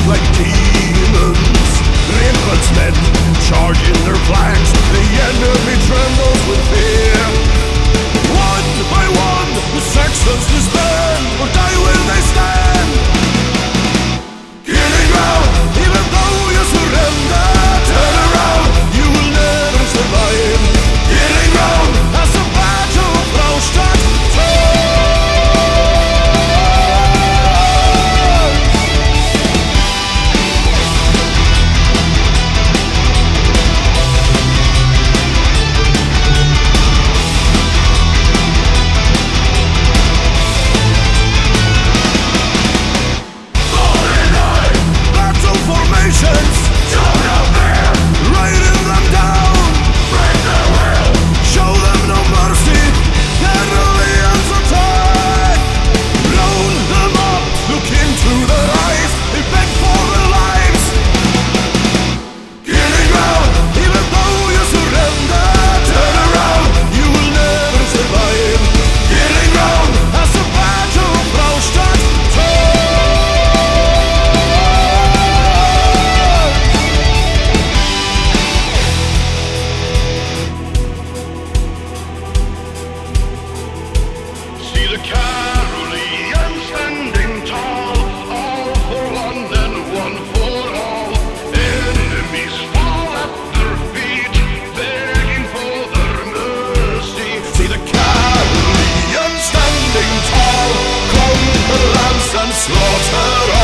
like demons. Infantmen charging their flanks, the enemy trembles with fear. One by one, the Saxons disband, or die when they stand. Killing ground, even though you surrender. Turn around, you will never survive. Killing ground, as a battle flows straight through. Writing them down, break their will, show them no mercy, their millions are tied. Round them up, look into their eyes, they beg for their lives. Killing ground, even though you surrender. Turn around, you will never survive. Killing ground, as the battle flows straight through. See the Carolean standing tall, all for London, one for all. Enemies fall at their feet, begging for their mercy. See the Carolean standing tall, conquer lands and slaughter